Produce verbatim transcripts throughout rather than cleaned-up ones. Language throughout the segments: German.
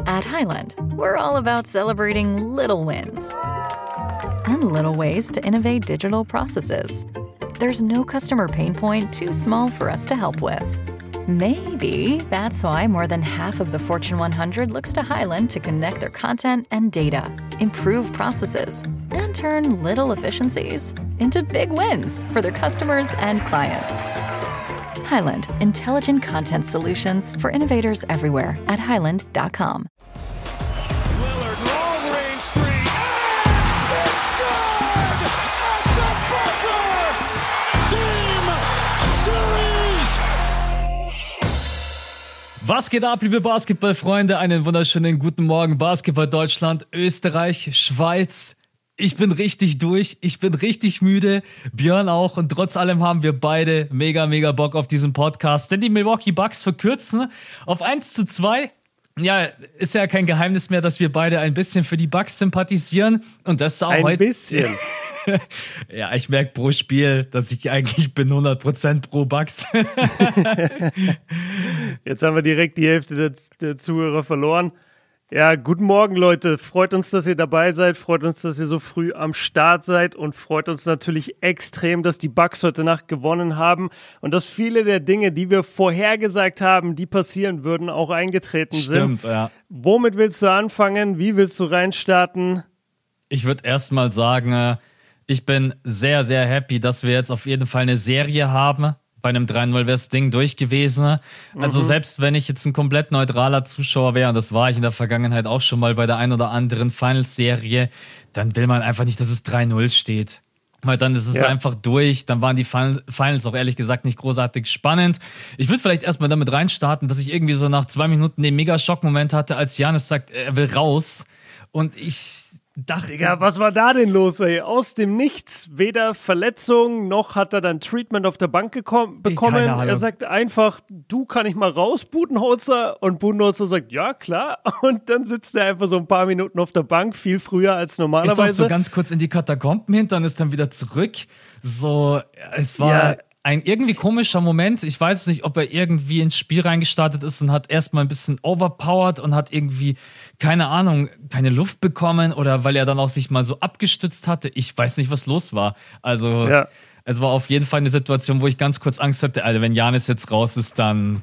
At Highland, we're all about celebrating little wins and little ways to innovate digital processes. There's no customer pain point too small for us to help with. Maybe that's why more than half of the Fortune one hundred looks to Highland to connect their content and data, improve processes, and turn little efficiencies into big wins for their customers and clients. Highland, intelligent content solutions for innovators everywhere at highland dot com. Lillard, long range three. Ah! It's good! At the buzzer! Game Series! Was geht ab, liebe Basketballfreunde? Einen wunderschönen guten Morgen. Basketball Deutschland, Österreich, Schweiz. Ich bin richtig durch, ich bin richtig müde, Björn auch, und trotz allem haben wir beide mega, mega Bock auf diesen Podcast, denn die Milwaukee Bucks verkürzen auf eins zu zwei. Ja, ist ja kein Geheimnis mehr, dass wir beide ein bisschen für die Bucks sympathisieren, und das ist auch ein heute... Ein bisschen. Ja, ich merke pro Spiel, dass ich eigentlich bin hundert Prozent pro Bucks. Jetzt haben wir direkt die Hälfte der, der Zuhörer verloren. Ja, guten Morgen, Leute. Freut uns, dass ihr dabei seid. Freut uns, dass ihr so früh am Start seid. Und freut uns natürlich extrem, dass die Bucks heute Nacht gewonnen haben. Und dass viele der Dinge, die wir vorhergesagt haben, die passieren würden, auch eingetreten sind. Stimmt, ja. Womit willst du anfangen? Wie willst du reinstarten? Ich würde erstmal sagen, ich bin sehr, sehr happy, dass wir jetzt auf jeden Fall eine Serie haben. Bei einem drei null wäre das Ding durch gewesen. Also mhm. selbst wenn ich jetzt ein komplett neutraler Zuschauer wäre, und das war ich in der Vergangenheit auch schon mal bei der ein oder anderen Finals-Serie, dann will man einfach nicht, dass es drei null steht. Weil dann ist es ja. einfach durch. Dann waren die Finals auch ehrlich gesagt nicht großartig spannend. Ich würde vielleicht erstmal damit reinstarten, dass ich irgendwie so nach zwei Minuten den Mega-Schock-Moment hatte, als Giannis sagt, er will raus. Und ich dachte... Digga, was war da denn los, ey? Aus dem Nichts. Weder Verletzung, noch hat er dann Treatment auf der Bank gekommen, bekommen. Er sagt einfach, du, kann ich mal raus, Budenholzer? Und Budenholzer sagt, ja, klar. Und dann sitzt er einfach so ein paar Minuten auf der Bank, viel früher als normalerweise. Ist auch so ganz kurz in die Katakomben hinter und ist dann wieder zurück. So, es war... Ja. Ein irgendwie komischer Moment. Ich weiß nicht, ob er irgendwie ins Spiel reingestartet ist und hat erstmal ein bisschen overpowered und hat irgendwie, keine Ahnung, keine Luft bekommen, oder weil er dann auch sich mal so abgestützt hatte. Ich weiß nicht, was los war. Also, ja. Es war auf jeden Fall eine Situation, wo ich ganz kurz Angst hatte, also wenn Giannis jetzt raus ist, dann...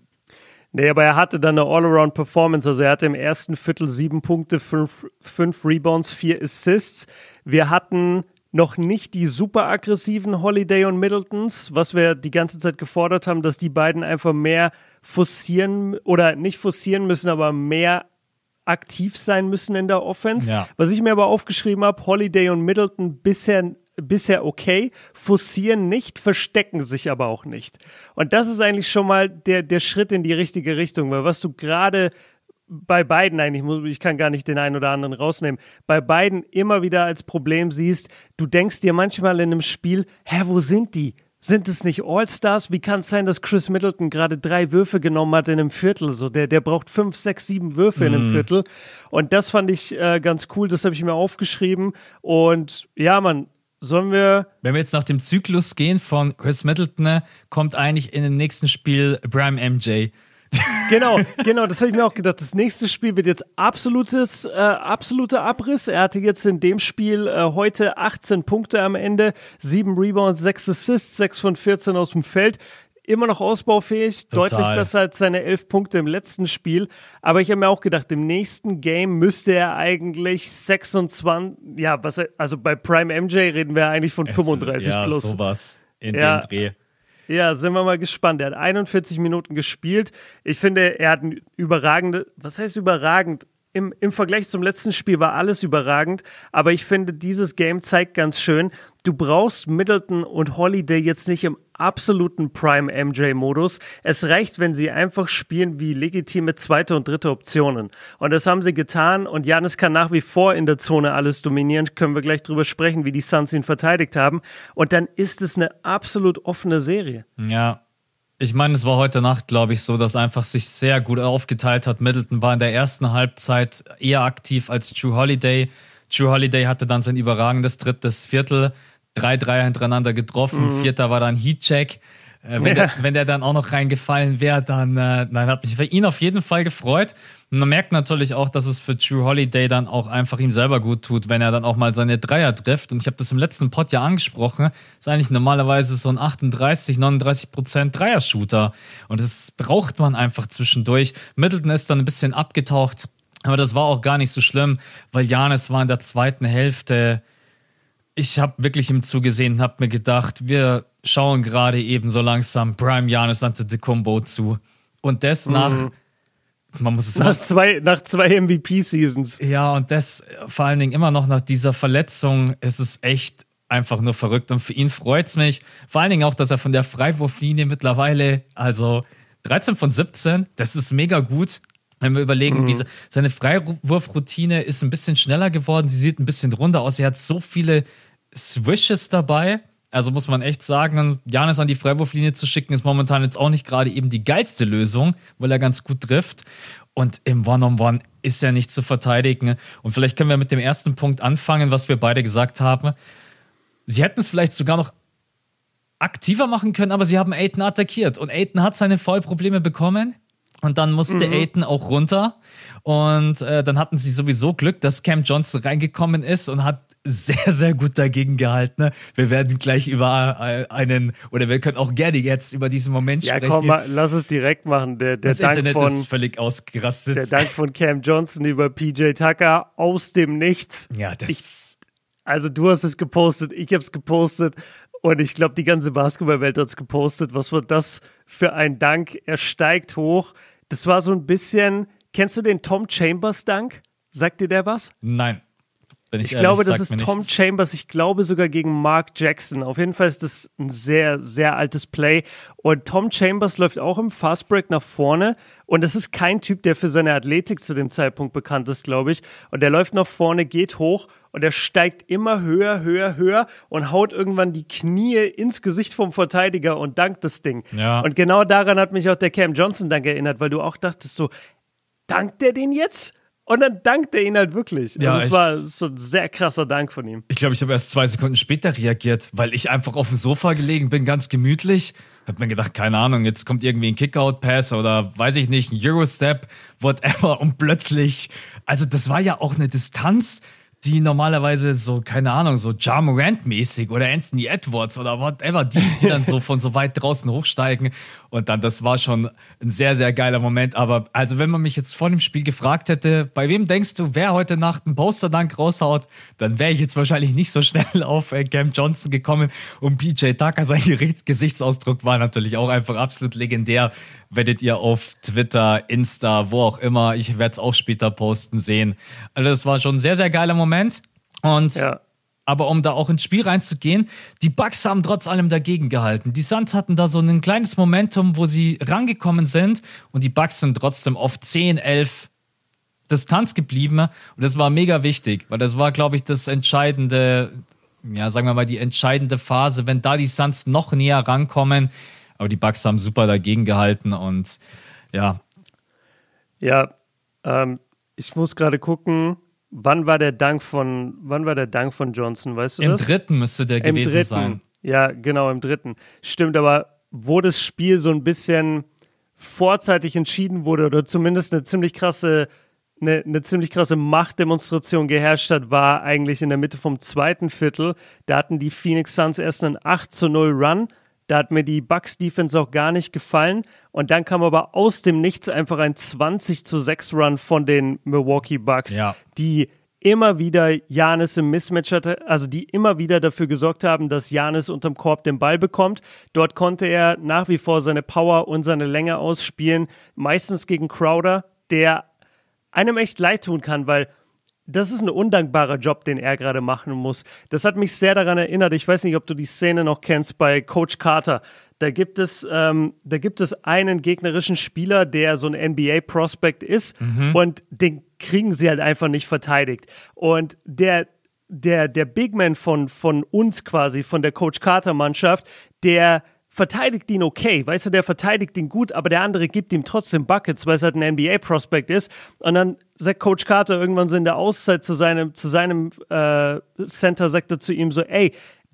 Nee, aber er hatte dann eine All-Around-Performance. Also er hatte im ersten Viertel sieben Punkte, fünf, fünf Rebounds, vier Assists. Wir hatten... noch nicht die super aggressiven Holiday und Middletons, was wir die ganze Zeit gefordert haben, dass die beiden einfach mehr forcieren oder nicht forcieren müssen, aber mehr aktiv sein müssen in der Offense. Ja. Was ich mir aber aufgeschrieben habe, Holiday und Middleton bisher, bisher okay, forcieren nicht, verstecken sich aber auch nicht. Und das ist eigentlich schon mal der, der Schritt in die richtige Richtung, weil was du gerade bei beiden eigentlich, ich kann gar nicht den einen oder anderen rausnehmen, bei beiden immer wieder als Problem siehst, du denkst dir manchmal in einem Spiel, hä, wo sind die? Sind es nicht All-Stars? Wie kann es sein, dass Chris Middleton gerade drei Würfe genommen hat in einem Viertel? So, der, der braucht fünf, sechs, sieben Würfe mm. in einem Viertel. Und das fand ich äh, ganz cool, das habe ich mir aufgeschrieben. Und ja, man, sollen wir... Wenn wir jetzt nach dem Zyklus gehen von Chris Middleton, kommt eigentlich in dem nächsten Spiel Prime M J. Genau, genau, das habe ich mir auch gedacht. Das nächste Spiel wird jetzt absolutes, äh, absoluter Abriss. Er hatte jetzt in dem Spiel äh, heute achtzehn Punkte am Ende, sieben Rebounds, sechs Assists, sechs von vierzehn aus dem Feld. Immer noch ausbaufähig, Total. Deutlich besser als seine elf Punkte im letzten Spiel. Aber ich habe mir auch gedacht, im nächsten Game müsste er eigentlich sechsundzwanzig, ja, was er, also bei Prime M J reden wir eigentlich von es, fünfunddreißig ja, plus. Ja, sowas in ja. dem Dreh. Ja, sind wir mal gespannt. Er hat einundvierzig Minuten gespielt. Ich finde, er hat ein überragende, was heißt überragend? Im, Im Vergleich zum letzten Spiel war alles überragend, aber ich finde, dieses Game zeigt ganz schön, du brauchst Middleton und Holiday jetzt nicht im absoluten Prime-M J-Modus. Es reicht, wenn sie einfach spielen wie legitime zweite und dritte Optionen. Und das haben sie getan und Giannis kann nach wie vor in der Zone alles dominieren. Können wir gleich drüber sprechen, wie die Suns ihn verteidigt haben. Und dann ist es eine absolut offene Serie. Ja. Ich meine, es war heute Nacht, glaube ich, so, dass einfach sich sehr gut aufgeteilt hat. Middleton war in der ersten Halbzeit eher aktiv als Jrue Holiday. Jrue Holiday hatte dann sein überragendes drittes Viertel, drei Dreier hintereinander getroffen, mhm. vierter war dann Heatcheck. Äh, wenn, ja. der, wenn der dann auch noch reingefallen wäre, dann, äh, dann hat mich für ihn auf jeden Fall gefreut. Und man merkt natürlich auch, dass es für Drew Holiday dann auch einfach ihm selber gut tut, wenn er dann auch mal seine Dreier trifft. Und ich habe das im letzten Pod ja angesprochen, ist eigentlich normalerweise so ein achtunddreißig, neununddreißig Prozent Dreier-Shooter. Und das braucht man einfach zwischendurch. Middleton ist dann ein bisschen abgetaucht, aber das war auch gar nicht so schlimm, weil Giannis war in der zweiten Hälfte. Ich habe wirklich ihm zugesehen und habe mir gedacht, wir schauen gerade eben so langsam Prime Giannis Antetokounmpo zu. Und das mhm. nach, man muss es nach zwei, nach zwei M V P-Seasons. Ja, und das vor allen Dingen immer noch nach dieser Verletzung ist es echt einfach nur verrückt. Und für ihn freut es mich. Vor allen Dingen auch, dass er von der Freiwurflinie mittlerweile, also dreizehn von siebzehn, das ist mega gut. Wenn wir überlegen, mhm. wie seine Freiwurfroutine ist ein bisschen schneller geworden, sie sieht ein bisschen runder aus. Er hat so viele Swishes dabei. Also muss man echt sagen, Giannis an die Freiwurflinie zu schicken, ist momentan jetzt auch nicht gerade eben die geilste Lösung, weil er ganz gut trifft. Und im One-on-One ist er nicht zu verteidigen. Und vielleicht können wir mit dem ersten Punkt anfangen, was wir beide gesagt haben. Sie hätten es vielleicht sogar noch aktiver machen können, aber sie haben Ayton attackiert. Und Ayton hat seine Foul-Probleme bekommen. Und dann musste mhm. Ayton auch runter. Und äh, dann hatten sie sowieso Glück, dass Cam Johnson reingekommen ist und hat sehr, sehr gut dagegen gehalten. Wir werden gleich über einen, oder wir können auch gerne jetzt über diesen Moment ja, sprechen. Ja, komm mal, lass es direkt machen. Der, der das Dank Internet von, ist völlig ausgerastet. Der Dank von Cam Johnson über P J Tucker aus dem Nichts. Ja, das... Ich, also du hast es gepostet, ich habe es gepostet und ich glaube, die ganze Basketballwelt hat es gepostet. Was war das für ein Dank? Er steigt hoch. Das war so ein bisschen, kennst du den Tom Chambers Dank? Sagt dir der was? Nein. Bin ich ich ehrlich, glaube, das ist Tom nichts. Chambers. Ich glaube sogar gegen Mark Jackson. Auf jeden Fall ist das ein sehr, sehr altes Play. Und Tom Chambers läuft auch im Fastbreak nach vorne. Und das ist kein Typ, der für seine Athletik zu dem Zeitpunkt bekannt ist, glaube ich. Und der läuft nach vorne, geht hoch und er steigt immer höher, höher, höher und haut irgendwann die Knie ins Gesicht vom Verteidiger und dankt das Ding. Ja. Und genau daran hat mich auch der Cam Johnson-Dank erinnert, weil du auch dachtest so, dankt der den jetzt? Und dann dankt er ihn halt wirklich. Ja, also es ich, war so ein sehr krasser Dank von ihm. Ich glaube, ich habe erst zwei Sekunden später reagiert, weil ich einfach auf dem Sofa gelegen bin, ganz gemütlich. Hab mir gedacht, keine Ahnung, jetzt kommt irgendwie ein Kickout-Pass oder weiß ich nicht, ein Eurostep, whatever. Und plötzlich, also das war ja auch eine Distanz, die normalerweise so, keine Ahnung, so Ja Morant-mäßig oder Anthony Edwards oder whatever, die, die dann so von so weit draußen hochsteigen. Und dann, das war schon ein sehr, sehr geiler Moment. Aber also, wenn man mich jetzt vor dem Spiel gefragt hätte, bei wem denkst du, wer heute Nacht einen Poster-Dank raushaut, dann wäre ich jetzt wahrscheinlich nicht so schnell auf äh, Cam Johnson gekommen. Und P J Tucker, sein Gesichtsausdruck war natürlich auch einfach absolut legendär. Werdet ihr auf Twitter, Insta, wo auch immer, ich werde es auch später posten sehen. Also das war schon ein sehr, sehr geiler Moment. Und ja. Aber um da auch ins Spiel reinzugehen, die Bucks haben trotz allem dagegen gehalten. Die Suns hatten da so ein kleines Momentum, wo sie rangekommen sind und die Bucks sind trotzdem auf zehn, elf Distanz geblieben. Und das war mega wichtig, weil das war, glaube ich, das entscheidende, ja, sagen wir mal, die entscheidende Phase, wenn da die Suns noch näher rankommen. Aber die Bucks haben super dagegen gehalten und ja. Ja, ähm, ich muss gerade gucken, wann war der Dank von, wann war der Dank von Johnson, weißt du Im das? Im dritten müsste der Im gewesen dritten. sein. Ja, genau, im dritten. Stimmt, aber wo das Spiel so ein bisschen vorzeitig entschieden wurde oder zumindest eine ziemlich krasse, eine, eine ziemlich krasse Machtdemonstration geherrscht hat, war eigentlich in der Mitte vom zweiten Viertel. Da hatten die Phoenix Suns erst einen acht zu null Run. Da hat mir die Bucks-Defense auch gar nicht gefallen. Und dann kam aber aus dem Nichts einfach ein zwanzig zu sechs Run von den Milwaukee Bucks, ja. die immer wieder Giannis im Mismatch hatte, also die immer wieder dafür gesorgt haben, dass Giannis unterm Korb den Ball bekommt. Dort konnte er nach wie vor seine Power und seine Länge ausspielen, meistens gegen Crowder, der einem echt leid tun kann, weil das ist ein undankbarer Job, den er gerade machen muss. Das hat mich sehr daran erinnert, ich weiß nicht, ob du die Szene noch kennst bei Coach Carter. Da gibt es, ähm, da gibt es einen gegnerischen Spieler, der so ein N B A-Prospect ist mhm. und den kriegen sie halt einfach nicht verteidigt. Und der, der, der Big Man von, von uns quasi, von der Coach Carter-Mannschaft, der verteidigt ihn okay, weißt du, der verteidigt ihn gut, aber der andere gibt ihm trotzdem Buckets, weil es halt ein N B A-Prospect ist. Und dann sagt Coach Carter irgendwann so in der Auszeit zu seinem, zu seinem äh, Center, sagt er zu ihm so, ey,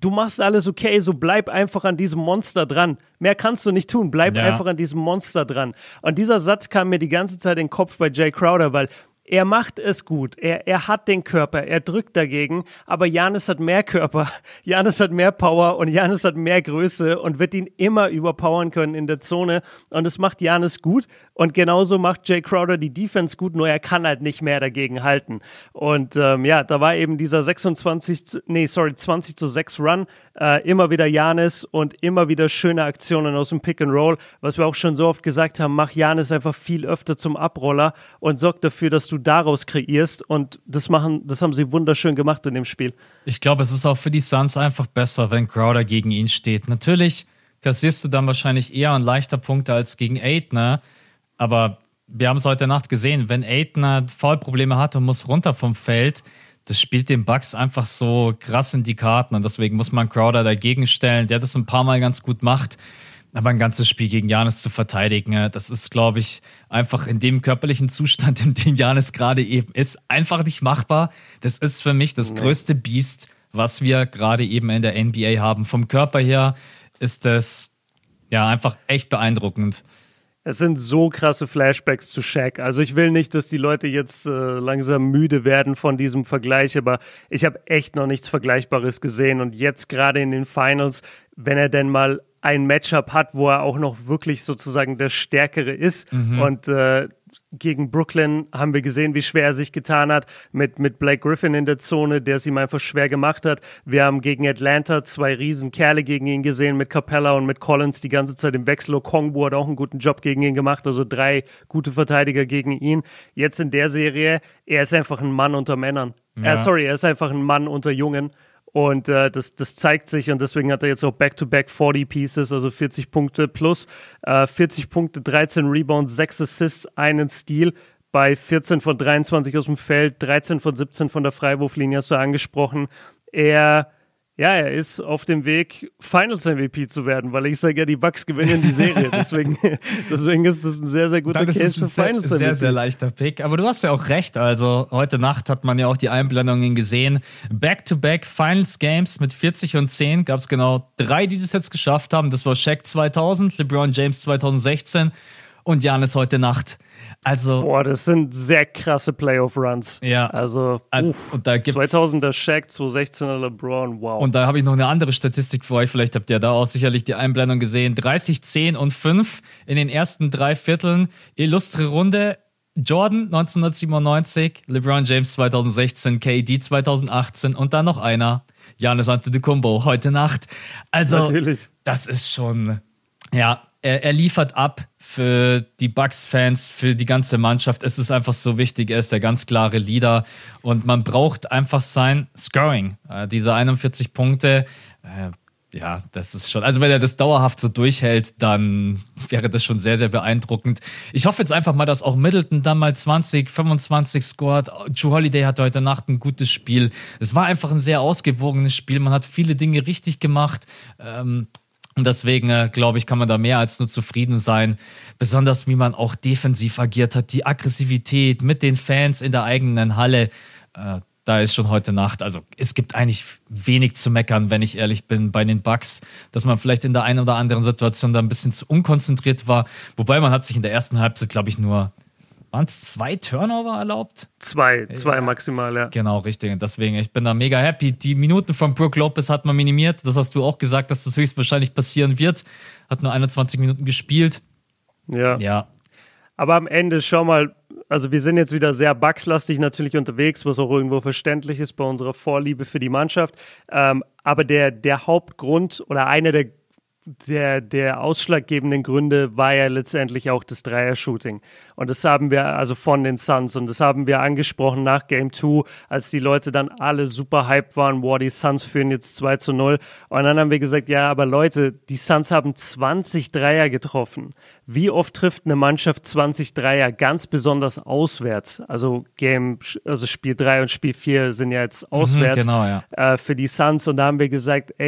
du machst alles okay, so bleib einfach an diesem Monster dran. Mehr kannst du nicht tun, bleib ja. einfach an diesem Monster dran. Und dieser Satz kam mir die ganze Zeit in den Kopf bei Jay Crowder, weil er macht es gut, er, er hat den Körper, er drückt dagegen, aber Giannis hat mehr Körper, Giannis hat mehr Power und Giannis hat mehr Größe und wird ihn immer überpowern können in der Zone und das macht Giannis gut und genauso macht Jay Crowder die Defense gut, nur er kann halt nicht mehr dagegen halten und ähm, ja, da war eben dieser sechsundzwanzig, nee, sorry, zwanzig zu sechs Run, äh, immer wieder Giannis und immer wieder schöne Aktionen aus dem Pick and Roll, was wir auch schon so oft gesagt haben, mach Giannis einfach viel öfter zum Abroller und sorg dafür, dass du daraus kreierst und das machen, das haben sie wunderschön gemacht in dem Spiel. Ich glaube, es ist auch für die Suns einfach besser, wenn Crowder gegen ihn steht. Natürlich kassierst du dann wahrscheinlich eher und leichter Punkte als gegen Ayton, aber wir haben es heute Nacht gesehen, wenn Ayton Foulprobleme hat und muss runter vom Feld, das spielt den Bucks einfach so krass in die Karten und deswegen muss man Crowder dagegen stellen, der das ein paar Mal ganz gut macht. Aber ein ganzes Spiel gegen Giannis zu verteidigen, das ist, glaube ich, einfach in dem körperlichen Zustand, in dem Giannis gerade eben ist, einfach nicht machbar. Das ist für mich das größte Biest, was wir gerade eben in der N B A haben. Vom Körper her ist das ja einfach echt beeindruckend. Es sind so krasse Flashbacks zu Shaq. Also ich will nicht, dass die Leute jetzt äh, langsam müde werden von diesem Vergleich, aber ich habe echt noch nichts Vergleichbares gesehen. Und jetzt gerade in den Finals, wenn er denn mal ein Matchup hat, wo er auch noch wirklich sozusagen der Stärkere ist. Mhm. Und äh, gegen Brooklyn haben wir gesehen, wie schwer er sich getan hat mit, mit Blake Griffin in der Zone, der es ihm einfach schwer gemacht hat. Wir haben gegen Atlanta zwei Riesenkerle gegen ihn gesehen, mit Capella und mit Collins die ganze Zeit im Wechsel. Okongwu hat auch einen guten Job gegen ihn gemacht, also drei gute Verteidiger gegen ihn. Jetzt in der Serie, er ist einfach ein Mann unter Männern. Ja. Äh, sorry, er ist einfach ein Mann unter Jungen. Und äh, das, das zeigt sich und deswegen hat er jetzt auch Back-to-Back vierzig Pieces, also vierzig Punkte plus, äh, vierzig Punkte, dreizehn Rebounds, sechs Assists, einen Steal bei vierzehn von dreiundzwanzig aus dem Feld, dreizehn von siebzehn von der Freiwurflinie, hast du angesprochen. Er, ja, er ist auf dem Weg, Finals-M V P zu werden, weil ich sage ja, die Bucks gewinnen die Serie. Deswegen, deswegen ist das ein sehr, sehr guter Case für Finals-M V P. Sehr, sehr leichter Pick. Aber du hast ja auch recht. Also heute Nacht hat man ja auch die Einblendungen gesehen. Back-to-back Finals Games mit vierzig und zehn gab es genau drei, die das jetzt geschafft haben. Das war Shaq zweitausend, LeBron James zweitausendsechzehn und Giannis heute Nacht. Also, boah, das sind sehr krasse Playoff-Runs. Ja. Also, also uff, und da gibt's, zweitausender Shaq, zweitausendsechzehner LeBron, wow. Und da habe ich noch eine andere Statistik für euch. Vielleicht habt ihr da auch sicherlich die Einblendung gesehen. dreißig, zehn und fünf in den ersten drei Vierteln. Illustre Runde. Jordan neunzehnhundertsiebenundneunzig, LeBron James zweitausendsechzehn, K D zweitausendachtzehn und dann noch einer, Giannis Antetokounmpo, heute Nacht. Also, natürlich. Das ist schon, ja, er, er liefert ab für die Bucks-Fans, für die ganze Mannschaft. Es ist einfach so wichtig, er ist der ganz klare Leader und man braucht einfach sein Scoring. Äh, diese einundvierzig Punkte, äh, ja, das ist schon, also wenn er das dauerhaft so durchhält, dann wäre das schon sehr, sehr beeindruckend. Ich hoffe jetzt einfach mal, dass auch Middleton dann mal zwanzig, fünfundzwanzig scored. Jrue Holiday hatte heute Nacht ein gutes Spiel. Es war einfach ein sehr ausgewogenes Spiel. Man hat viele Dinge richtig gemacht. Ähm, Und deswegen, äh, glaube ich, kann man da mehr als nur zufrieden sein. Besonders, wie man auch defensiv agiert hat. Die Aggressivität mit den Fans in der eigenen Halle. Äh, da ist schon heute Nacht. Also es gibt eigentlich wenig zu meckern, wenn ich ehrlich bin, bei den Bucks. Dass man vielleicht in der einen oder anderen Situation da ein bisschen zu unkonzentriert war. Wobei man hat sich in der ersten Halbzeit, glaube ich, nur... Waren es zwei Turnover erlaubt? Zwei, zwei ja. maximal, ja. Genau, richtig. Und deswegen, ich bin da mega happy. Die Minuten von Brook Lopez hat man minimiert. Das hast du auch gesagt, dass das höchstwahrscheinlich passieren wird. Hat nur einundzwanzig Minuten gespielt. Ja. Ja. Aber am Ende, schau mal, also wir sind jetzt wieder sehr Bucks-lastig natürlich unterwegs, was auch irgendwo verständlich ist bei unserer Vorliebe für die Mannschaft. Ähm, aber der, der Hauptgrund oder einer der Der, der ausschlaggebenden Gründe war ja letztendlich auch das Dreier-Shooting. Und das haben wir, also von den Suns, und das haben wir angesprochen nach Game zwei, als die Leute dann alle super hyped waren, wow, die Suns führen jetzt zwei zu null. Und dann haben wir gesagt, ja, aber Leute, die Suns haben zwanzig Dreier getroffen. Wie oft trifft eine Mannschaft zwanzig Dreier, ganz besonders auswärts? Also Game, also Spiel drei und Spiel vier sind ja jetzt auswärts mhm, genau, ja. äh, für die Suns. Und da haben wir gesagt, ey,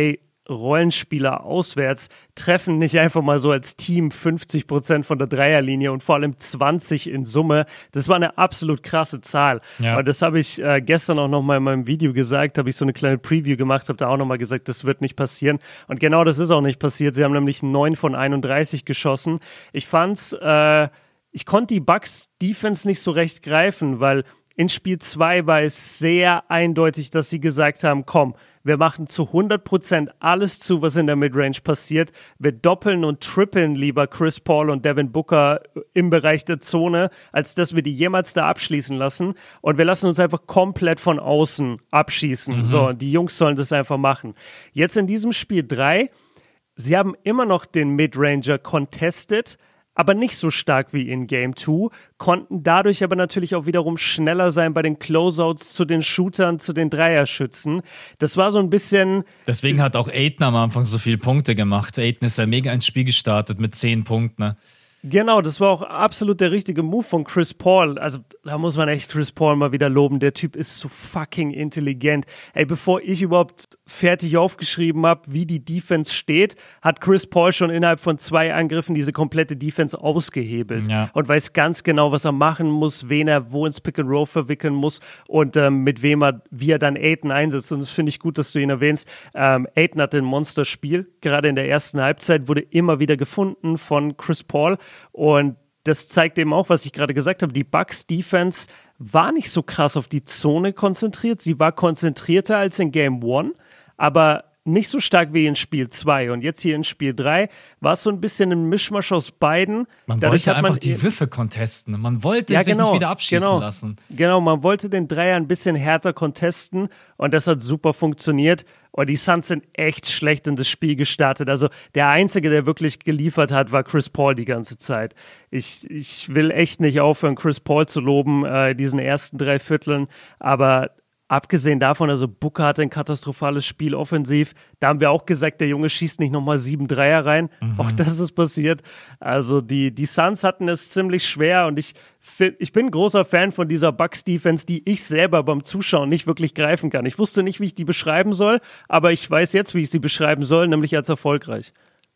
Rollenspieler auswärts treffen nicht einfach mal so als Team fünfzig Prozent von der Dreierlinie und vor allem zwanzig in Summe. Das war eine absolut krasse Zahl. Ja. Und das habe ich äh, gestern auch nochmal in meinem Video gesagt, habe ich so eine kleine Preview gemacht, habe da auch nochmal gesagt, das wird nicht passieren. Und genau das ist auch nicht passiert. Sie haben nämlich neun von einunddreißig geschossen. Ich fand's, äh, ich konnte die Bucks Defense nicht so recht greifen, weil in Spiel zwei war es sehr eindeutig, dass sie gesagt haben, komm, wir machen zu hundert Prozent alles zu, was in der Midrange passiert. Wir doppeln und trippeln lieber Chris Paul und Devin Booker im Bereich der Zone, als dass wir die jemals da abschließen lassen. Und wir lassen uns einfach komplett von außen abschießen. Mhm. So, die Jungs sollen das einfach machen. Jetzt in diesem Spiel drei, sie haben immer noch den Midranger contested, aber nicht so stark wie in Game zwei, konnten dadurch aber natürlich auch wiederum schneller sein bei den Closeouts zu den Shootern, zu den Dreierschützen. Das war so ein bisschen... Deswegen hat auch Ayton am Anfang so viele Punkte gemacht. Ayton ist ja mega ins Spiel gestartet mit zehn Punkten, ne? Genau, das war auch absolut der richtige Move von Chris Paul. Also da muss man echt Chris Paul mal wieder loben. Der Typ ist so fucking intelligent. Ey, bevor ich überhaupt fertig aufgeschrieben habe, wie die Defense steht, hat Chris Paul schon innerhalb von zwei Angriffen diese komplette Defense ausgehebelt. Ja. Und weiß ganz genau, was er machen muss, wen er wo ins Pick and Roll verwickeln muss und ähm, mit wem er, wie er dann Ayton einsetzt. Und das finde ich gut, dass du ihn erwähnst. Ähm, Ayton hatte ein Monsterspiel. Gerade in der ersten Halbzeit wurde immer wieder gefunden von Chris Paul. Und das zeigt eben auch, was ich gerade gesagt habe, die Bucks-Defense war nicht so krass auf die Zone konzentriert. Sie war konzentrierter als in Game eins, aber nicht so stark wie in Spiel zwei. Und jetzt hier in Spiel drei war es so ein bisschen ein Mischmasch aus beiden. Man Dadurch wollte einfach man die Würfe contesten. Man wollte ja, sich genau, nicht wieder abschießen genau, lassen. Genau, man wollte den Dreier ein bisschen härter contesten und das hat super funktioniert. Und die Suns sind echt schlecht in das Spiel gestartet. Also der Einzige, der wirklich geliefert hat, war Chris Paul die ganze Zeit. Ich, ich will echt nicht aufhören, Chris Paul zu loben, äh, diesen ersten drei Vierteln, aber abgesehen davon, also Booker hatte ein katastrophales Spiel offensiv. Da haben wir auch gesagt, der Junge schießt nicht nochmal sieben Dreier rein. Mhm. Auch das ist passiert. Also die, die Suns hatten es ziemlich schwer und ich, ich bin ein großer Fan von dieser Bucks-Defense, die ich selber beim Zuschauen nicht wirklich greifen kann. Ich wusste nicht, wie ich die beschreiben soll, aber ich weiß jetzt, wie ich sie beschreiben soll, nämlich als erfolgreich.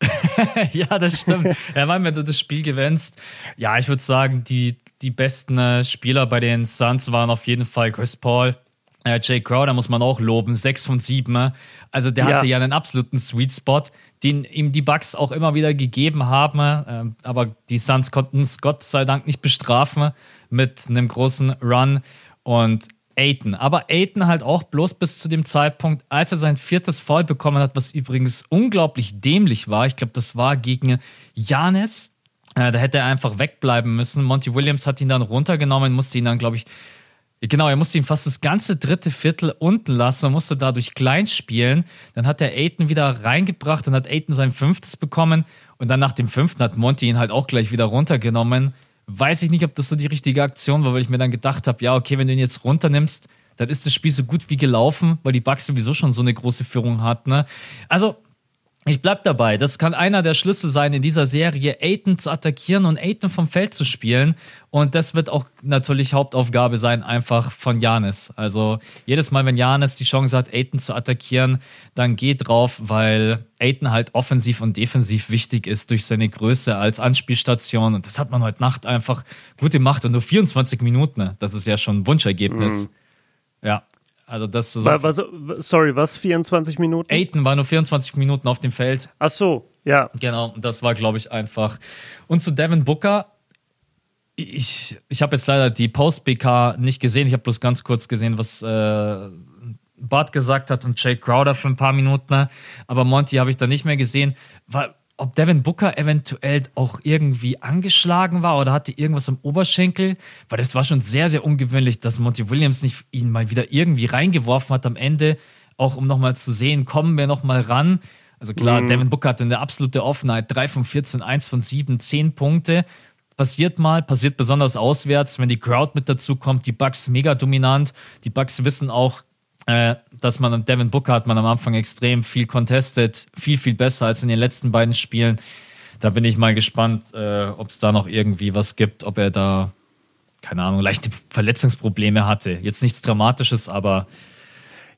Ja, das stimmt. Ja, weil wenn du das Spiel gewinnst, ja, ich würde sagen, die, die besten äh, Spieler bei den Suns waren auf jeden Fall Chris Paul. Äh, Jay Crowder muss man auch loben, sechs von sieben. Also der ja. hatte ja einen absoluten Sweet Spot, den ihm die Bucks auch immer wieder gegeben haben. Äh, aber die Suns konnten es Gott sei Dank nicht bestrafen mit einem großen Run. Und Ayton. Aber Ayton halt auch bloß bis zu dem Zeitpunkt, als er sein viertes Foul bekommen hat, was übrigens unglaublich dämlich war. Ich glaube, das war gegen Giannis. Äh, da hätte er einfach wegbleiben müssen. Monty Williams hat ihn dann runtergenommen, musste ihn dann, glaube ich, Genau, er musste ihn fast das ganze dritte Viertel unten lassen und musste dadurch klein spielen. Dann hat er Ayton wieder reingebracht, dann hat Ayton sein fünftes bekommen und dann nach dem fünften hat Monty ihn halt auch gleich wieder runtergenommen. Weiß ich nicht, ob das so die richtige Aktion war, weil ich mir dann gedacht habe, ja okay, wenn du ihn jetzt runternimmst, dann ist das Spiel so gut wie gelaufen, weil die Bucks sowieso schon so eine große Führung hatten. Ne? Also ich bleib dabei, das kann einer der Schlüssel sein in dieser Serie, Ayton zu attackieren und Ayton vom Feld zu spielen. Und das wird auch natürlich Hauptaufgabe sein, einfach von Giannis. Also jedes Mal, wenn Giannis die Chance hat, Ayton zu attackieren, dann geht drauf, weil Ayton halt offensiv und defensiv wichtig ist durch seine Größe als Anspielstation. Und das hat man heute Nacht einfach gut gemacht. Und nur vierundzwanzig Minuten, das ist ja schon ein Wunschergebnis. Mhm. Ja. Also das so war, war so, sorry, was? vierundzwanzig Minuten? Ayton war nur vierundzwanzig Minuten auf dem Feld. Ach so, ja. Genau, das war, glaube ich, einfach. Und zu Devin Booker, ich, ich habe jetzt leider die Post-B K nicht gesehen. Ich habe bloß ganz kurz gesehen, was äh, Bart gesagt hat und Jay Crowder für ein paar Minuten. Aber Monty habe ich da nicht mehr gesehen. War, ob Devin Booker eventuell auch irgendwie angeschlagen war oder hatte irgendwas am Oberschenkel, weil das war schon sehr, sehr ungewöhnlich, dass Monty Williams nicht ihn mal wieder irgendwie reingeworfen hat am Ende, auch um nochmal zu sehen, kommen wir nochmal ran. Also klar, mhm. Devin Booker hatte eine absolute Offenheit, drei von vierzehn, eins von sieben, zehn Punkte. Passiert mal, passiert besonders auswärts, wenn die Crowd mit dazu kommt, die Bucks mega dominant, die Bucks wissen auch, Äh, dass man Devin Booker hat man am Anfang extrem viel contested, viel, viel besser als in den letzten beiden Spielen. Da bin ich mal gespannt, äh, ob es da noch irgendwie was gibt, ob er da, keine Ahnung, leichte Verletzungsprobleme hatte. Jetzt nichts Dramatisches, aber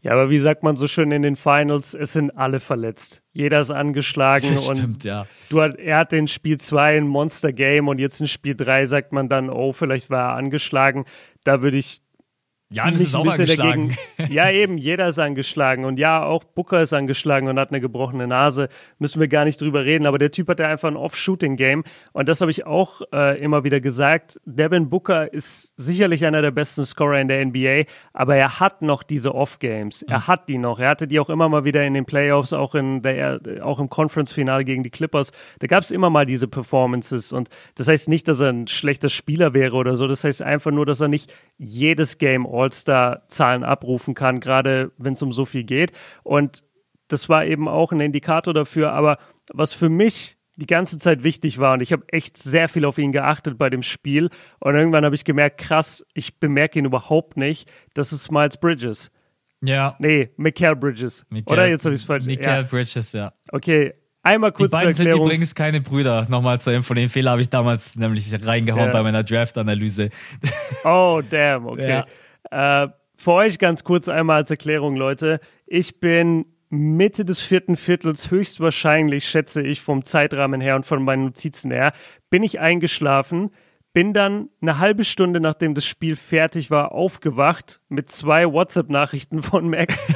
Ja, aber wie sagt man so schön in den Finals, es sind alle verletzt. Jeder ist angeschlagen. Das und stimmt, ja. Du hat, er hat in Spiel zwei ein Monster-Game und jetzt in Spiel drei sagt man dann, oh, vielleicht war er angeschlagen. Da würde ich Janis ist auch angeschlagen. Dagegen, ja, eben, jeder ist angeschlagen. Und ja, auch Booker ist angeschlagen und hat eine gebrochene Nase. Müssen wir gar nicht drüber reden. Aber der Typ hat ja einfach ein Off-Shooting-Game. Und das habe ich auch äh, immer wieder gesagt. Devin Booker ist sicherlich einer der besten Scorer in der N B A. Aber er hat noch diese Off-Games. Er mhm. hat die noch. Er hatte die auch immer mal wieder in den Playoffs, auch, in der, auch im Conference-Finale gegen die Clippers. Da gab es immer mal diese Performances. Und das heißt nicht, dass er ein schlechter Spieler wäre oder so. Das heißt einfach nur, dass er nicht jedes Game All-Star-Zahlen abrufen kann, gerade wenn es um so viel geht. Und das war eben auch ein Indikator dafür. Aber was für mich die ganze Zeit wichtig war, und ich habe echt sehr viel auf ihn geachtet bei dem Spiel, und irgendwann habe ich gemerkt, krass, ich bemerke ihn überhaupt nicht, das ist Miles Bridges. Ja. Nee, Mikal Bridges. Mikal, Oder? Jetzt habe ich es falsch. Mikal ja. Bridges, ja. Okay, einmal kurz zur Erklärung. Die beiden sind übrigens keine Brüder. Nochmal zur Info. Den Fehler habe ich damals nämlich reingehauen ja. bei meiner Draft-Analyse. Oh, damn, okay. Ja. Äh, für euch ganz kurz einmal als Erklärung, Leute. Ich bin Mitte des vierten Viertels höchstwahrscheinlich, schätze ich, vom Zeitrahmen her und von meinen Notizen her, bin ich eingeschlafen, bin dann eine halbe Stunde, nachdem das Spiel fertig war, aufgewacht mit zwei WhatsApp-Nachrichten von Max,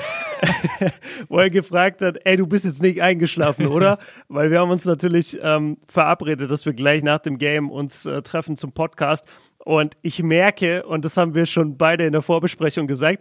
wo er gefragt hat, ey, du bist jetzt nicht eingeschlafen, oder? Weil wir haben uns natürlich ähm, verabredet, dass wir gleich nach dem Game uns äh, treffen zum Podcast. Und ich merke, und das haben wir schon beide in der Vorbesprechung gesagt,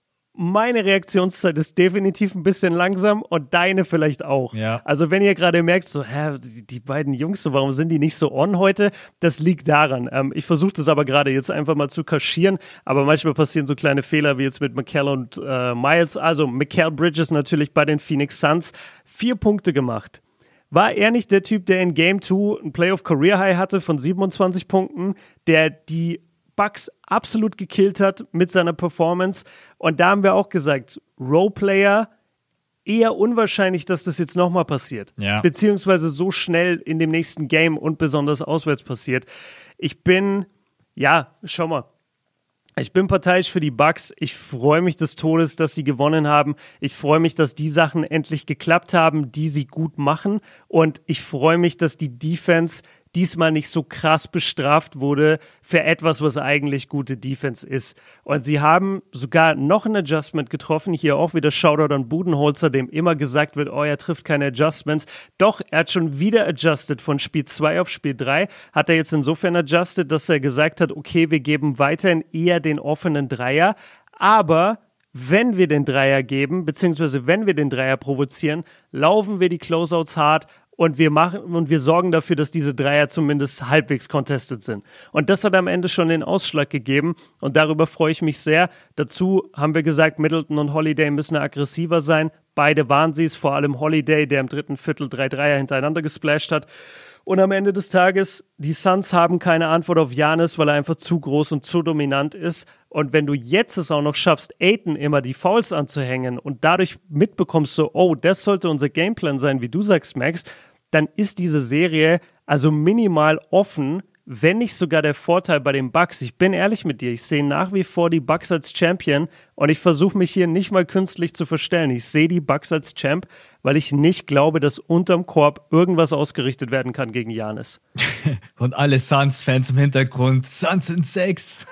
meine Reaktionszeit ist definitiv ein bisschen langsam und deine vielleicht auch. Ja. Also wenn ihr gerade merkt, so, hä, die, die beiden Jungs, so, warum sind die nicht so on heute? Das liegt daran. Ähm, ich versuche das aber gerade jetzt einfach mal zu kaschieren, aber manchmal passieren so kleine Fehler wie jetzt mit Mikal und äh, Miles. Also Mikal Bridges natürlich bei den Phoenix Suns. Vier Punkte gemacht. War er nicht der Typ, der in Game zwei ein Playoff-Career-High hatte von siebenundzwanzig Punkten, der die Bucks absolut gekillt hat mit seiner Performance? Und da haben wir auch gesagt, Roleplayer, eher unwahrscheinlich, dass das jetzt nochmal passiert. Ja. Beziehungsweise so schnell in dem nächsten Game und besonders auswärts passiert. Ich bin, ja, schau mal, ich bin parteiisch für die Bucks. Ich freue mich des Todes, dass sie gewonnen haben. Ich freue mich, dass die Sachen endlich geklappt haben, die sie gut machen. Und ich freue mich, dass die Defense diesmal nicht so krass bestraft wurde für etwas, was eigentlich gute Defense ist. Und sie haben sogar noch ein Adjustment getroffen. Hier auch wieder Shoutout an Budenholzer, dem immer gesagt wird, oh, er trifft keine Adjustments. Doch, er hat schon wieder adjusted von Spiel zwei auf Spiel drei. Hat er jetzt insofern adjusted, dass er gesagt hat, okay, wir geben weiterhin eher den offenen Dreier, aber wenn wir den Dreier geben, beziehungsweise wenn wir den Dreier provozieren, laufen wir die Closeouts hart und wir machen und wir sorgen dafür, dass diese Dreier zumindest halbwegs contested sind. Und das hat am Ende schon den Ausschlag gegeben und darüber freue ich mich sehr. Dazu haben wir gesagt, Middleton und Holiday müssen aggressiver sein. Beide waren sie es, vor allem Holiday, der im dritten Viertel drei Dreier hintereinander gesplasht hat. Und am Ende des Tages, die Suns haben keine Antwort auf Giannis, weil er einfach zu groß und zu dominant ist. Und wenn du jetzt es auch noch schaffst, Ayton immer die Fouls anzuhängen und dadurch mitbekommst so, oh, das sollte unser Gameplan sein, wie du sagst, Max, dann ist diese Serie also minimal offen, wenn nicht sogar der Vorteil bei den Bucks. Ich bin ehrlich mit dir, ich sehe nach wie vor die Bucks als Champion und ich versuche mich hier nicht mal künstlich zu verstellen. Ich sehe die Bucks als Champ, weil ich nicht glaube, dass unterm Korb irgendwas ausgerichtet werden kann gegen Giannis. Und alle Suns-Fans im Hintergrund, Suns in sechs.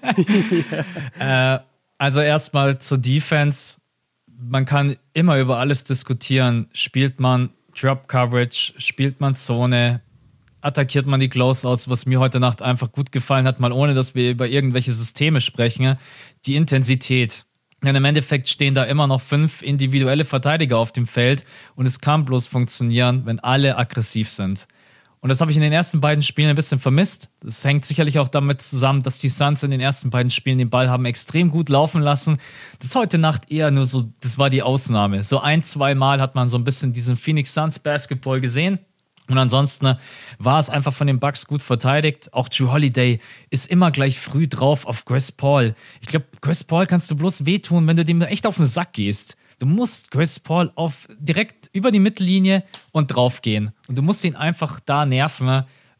ja. äh, also erstmal zur Defense. Man kann immer über alles diskutieren. Spielt man Drop-Coverage, spielt man Zone, attackiert man die Closeouts, was mir heute Nacht einfach gut gefallen hat, mal ohne, dass wir über irgendwelche Systeme sprechen, die Intensität. Denn im Endeffekt stehen da immer noch fünf individuelle Verteidiger auf dem Feld und es kann bloß funktionieren, wenn alle aggressiv sind. Und das habe ich in den ersten beiden Spielen ein bisschen vermisst. Das hängt sicherlich auch damit zusammen, dass die Suns in den ersten beiden Spielen den Ball haben extrem gut laufen lassen. Das ist heute Nacht eher nur so, das war die Ausnahme. So ein, zwei Mal hat man so ein bisschen diesen Phoenix Suns Basketball gesehen. Und ansonsten war es einfach von den Bucks gut verteidigt. Auch Jrue Holiday ist immer gleich früh drauf auf Chris Paul. Ich glaube, Chris Paul kannst du bloß wehtun, wenn du dem echt auf den Sack gehst. Du musst Chris Paul auf direkt über die Mittellinie und drauf gehen. Und du musst ihn einfach da nerven,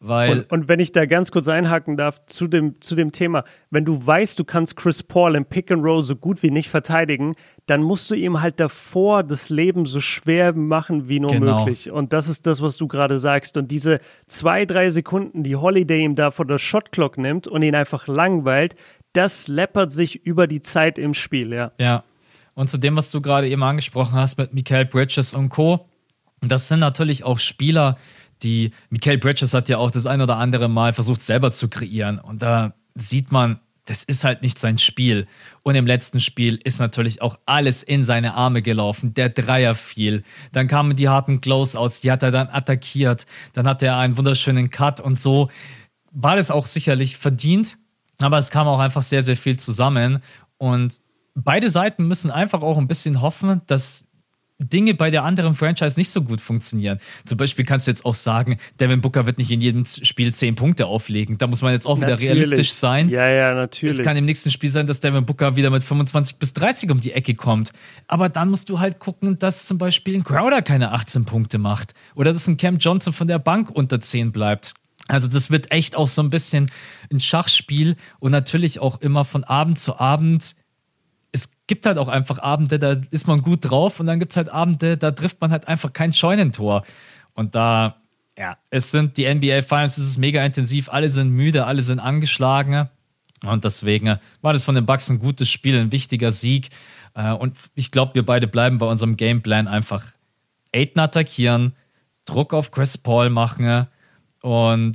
Weil und, und wenn ich da ganz kurz einhaken darf zu dem, zu dem Thema, wenn du weißt, du kannst Chris Paul im Pick and Roll so gut wie nicht verteidigen, dann musst du ihm halt davor das Leben so schwer machen wie nur Genau. möglich. Und das ist das, was du gerade sagst. Und diese zwei, drei Sekunden, die Holiday ihm da vor der Shotclock nimmt und ihn einfach langweilt, das läppert sich über die Zeit im Spiel, ja. Ja, und zu dem, was du gerade eben angesprochen hast mit Mikal Bridges und Co., das sind natürlich auch Spieler, die, Mikal Bridges hat ja auch das ein oder andere Mal versucht, selber zu kreieren. Und da sieht man, das ist halt nicht sein Spiel. Und im letzten Spiel ist natürlich auch alles in seine Arme gelaufen. Der Dreier fiel. Dann kamen die harten Closeouts, die hat er dann attackiert. Dann hatte er einen wunderschönen Cut und so. War das auch sicherlich verdient, aber es kam auch einfach sehr, sehr viel zusammen. Und beide Seiten müssen einfach auch ein bisschen hoffen, dass Dinge bei der anderen Franchise nicht so gut funktionieren. Zum Beispiel kannst du jetzt auch sagen, Devin Booker wird nicht in jedem Spiel zehn Punkte auflegen. Da muss man jetzt auch wieder Natürlich. realistisch sein. Ja, ja, natürlich. Es kann im nächsten Spiel sein, dass Devin Booker wieder mit fünfundzwanzig bis dreißig um die Ecke kommt. Aber dann musst du halt gucken, dass zum Beispiel ein Crowder keine achtzehn Punkte macht. Oder dass ein Cam Johnson von der Bank unter zehn bleibt. Also das wird echt auch so ein bisschen ein Schachspiel und natürlich auch immer von Abend zu Abend. Es gibt halt auch einfach Abende, da ist man gut drauf und dann gibt es halt Abende, da trifft man halt einfach kein Scheunentor. Und da, ja, es sind die N B A Finals, es ist mega intensiv, alle sind müde, alle sind angeschlagen und deswegen war das von den Bucks ein gutes Spiel, ein wichtiger Sieg und ich glaube, wir beide bleiben bei unserem Gameplan einfach Ayton attackieren, Druck auf Chris Paul machen und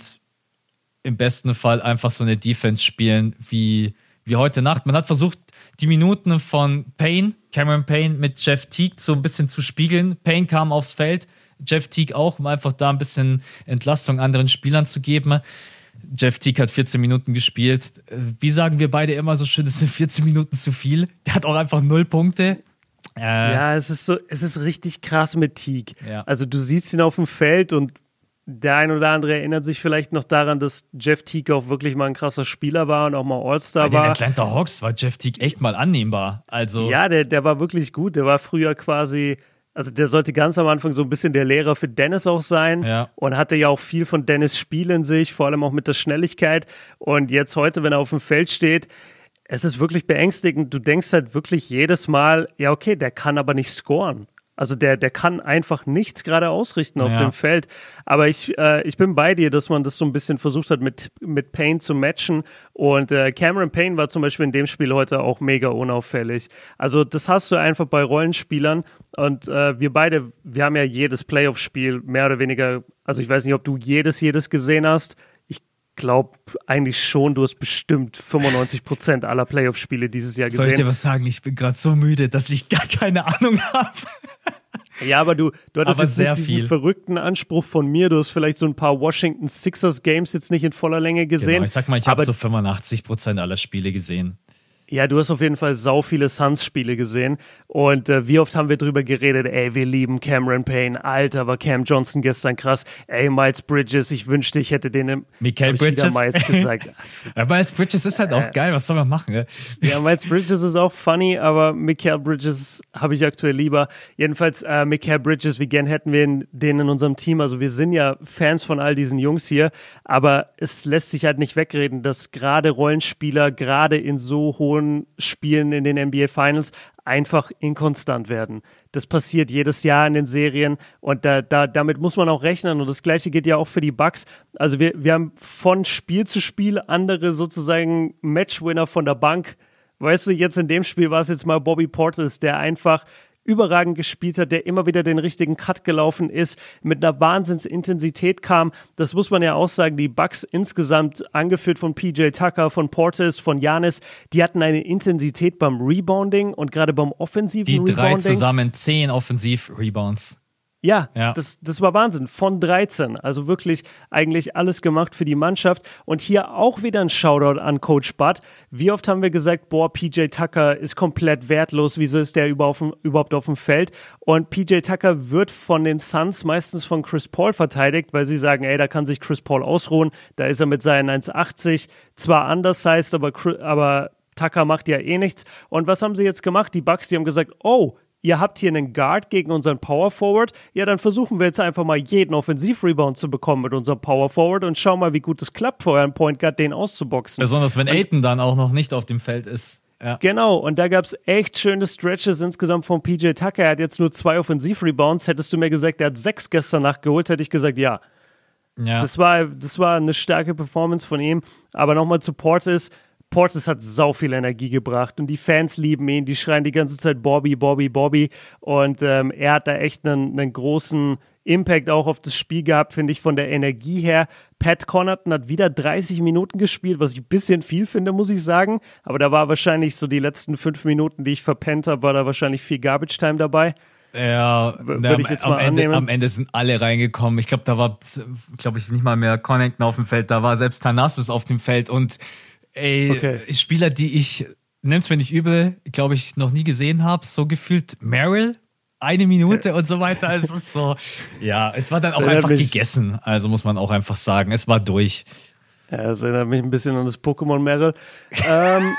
im besten Fall einfach so eine Defense spielen wie, wie heute Nacht. Man hat versucht, die Minuten von Payne, Cameron Payne mit Jeff Teague so ein bisschen zu spiegeln. Payne kam aufs Feld, Jeff Teague auch, um einfach da ein bisschen Entlastung anderen Spielern zu geben. Jeff Teague hat vierzehn Minuten gespielt. Wie sagen wir beide immer so schön, es sind vierzehn Minuten zu viel. Der hat auch einfach null Punkte. Äh, ja, es ist so, es ist richtig krass mit Teague. Ja. Also du siehst ihn auf dem Feld und der ein oder andere erinnert sich vielleicht noch daran, dass Jeff Teague auch wirklich mal ein krasser Spieler war und auch mal All-Star bei war. den Atlanta Hawks war Jeff Teague echt mal annehmbar. Also Ja, der, der war wirklich gut. Der war früher quasi, also der sollte ganz am Anfang so ein bisschen der Lehrer für Dennis auch sein. Ja. Und hatte ja auch viel von Dennis Spiel in sich, vor allem auch mit der Schnelligkeit. Und jetzt heute, wenn er auf dem Feld steht, es ist wirklich beängstigend. Du denkst halt wirklich jedes Mal, ja okay, der kann aber nicht scoren. Also der, der kann einfach nichts gerade ausrichten auf Ja. dem Feld. Aber ich, äh, ich bin bei dir, dass man das so ein bisschen versucht hat, mit, mit Payne zu matchen. Und äh, Cameron Payne war zum Beispiel in dem Spiel heute auch mega unauffällig. Also das hast du einfach bei Rollenspielern. Und äh, wir beide, wir haben ja jedes Playoff-Spiel mehr oder weniger, also ich weiß nicht, ob du jedes, jedes gesehen hast. Ich glaube eigentlich schon, du hast bestimmt fünfundneunzig Prozent aller Playoff-Spiele dieses Jahr gesehen. soll ich dir was sagen? Ich bin gerade so müde, dass ich gar keine Ahnung habe. Ja, aber du, du hattest Aber jetzt sehr nicht diesen viel. verrückten Anspruch von mir. Du hast vielleicht so ein paar Washington Sixers Games jetzt nicht in voller Länge gesehen. Genau, ich sag mal, ich habe aber so fünfundachtzig Prozent aller Spiele gesehen. ja, du hast auf jeden Fall sau viele Suns-Spiele gesehen. Und äh, wie oft haben wir drüber geredet, ey, wir lieben Cameron Payne. Alter, war Cam Johnson gestern krass. Ey, Miles Bridges, ich wünschte, ich hätte den im... Mikal hab ich wieder Bridges. Miles gesagt. Ja, Miles Bridges ist halt auch geil, was soll man machen? Ne? Ja, Miles Bridges ist auch funny, aber Mikal Bridges habe ich aktuell lieber. Jedenfalls, äh, Mikal Bridges, wie gern hätten wir ihn- den in unserem Team. Also wir sind ja Fans von all diesen Jungs hier, aber es lässt sich halt nicht wegreden, dass gerade Rollenspieler, gerade in so hohen Spielen in den N B A Finals einfach inkonstant werden. Das passiert jedes Jahr in den Serien und da, da, damit muss man auch rechnen und das Gleiche geht ja auch für die Bucks. Also wir, wir haben von Spiel zu Spiel andere sozusagen Matchwinner von der Bank. Weißt du, jetzt in dem Spiel war es jetzt mal Bobby Portis, der einfach überragend gespielt hat, der immer wieder den richtigen Cut gelaufen ist, mit einer Wahnsinnsintensität kam. Das muss man ja auch sagen, die Bucks insgesamt, angeführt von P J Tucker, von Portis, von Giannis, die hatten eine Intensität beim Rebounding und gerade beim offensiven Die drei Rebounding. zusammen zehn Offensiv-Rebounds. Ja, Ja. Das, das war Wahnsinn. Von dreizehn. Also wirklich eigentlich alles gemacht für die Mannschaft. Und hier auch wieder ein Shoutout an Coach Bud. Wie oft haben wir gesagt, boah, P J Tucker ist komplett wertlos. Wieso ist der überhaupt auf dem, überhaupt auf dem Feld? Und P J Tucker wird von den Suns meistens von Chris Paul verteidigt, weil sie sagen, ey, da kann sich Chris Paul ausruhen. Da ist er mit seinen eins achtzig zwar undersized, aber, aber Tucker macht ja eh nichts. Und was haben sie jetzt gemacht? Die Bucks, die haben gesagt, oh, ihr habt hier einen Guard gegen unseren Power Forward, ja, dann versuchen wir jetzt einfach mal jeden Offensiv-Rebound zu bekommen mit unserem Power Forward und schauen mal, wie gut es klappt, für euren Point Guard den auszuboxen. Besonders wenn Ayton dann auch noch nicht auf dem Feld ist. Ja. Genau, und da gab es echt schöne Stretches insgesamt von P J Tucker. Er hat jetzt nur zwei Offensiv-Rebounds. Hättest du mir gesagt, er hat sechs gestern Nacht geholt, hätte ich gesagt, ja. ja. Das war, das war eine starke Performance von ihm. Aber nochmal zu Portis. Portis hat sau viel Energie gebracht und die Fans lieben ihn, die schreien die ganze Zeit Bobby, Bobby, Bobby und ähm, er hat da echt einen, einen großen Impact auch auf das Spiel gehabt, finde ich, von der Energie her. Pat Connaughton hat wieder dreißig Minuten gespielt, was ich ein bisschen viel finde, muss ich sagen, aber da war wahrscheinlich so die letzten fünf Minuten, die ich verpennt habe, war da wahrscheinlich viel Garbage Time dabei. Ja, würde ich jetzt am, mal Ende, annehmen. am Ende sind alle reingekommen. Ich glaube, da war, glaube ich, nicht mal mehr Connaughton auf dem Feld, da war selbst Thanasis auf dem Feld und ey, okay. Spieler, die ich, nehm's mir nicht übel, glaube ich, noch nie gesehen habe, so gefühlt Merrill, eine Minute und so weiter. Es ist so, ja, es war dann auch einfach mich, gegessen, also muss man auch einfach sagen, es war durch. Ja, es erinnert mich ein bisschen an das Pokémon Merrill. ähm,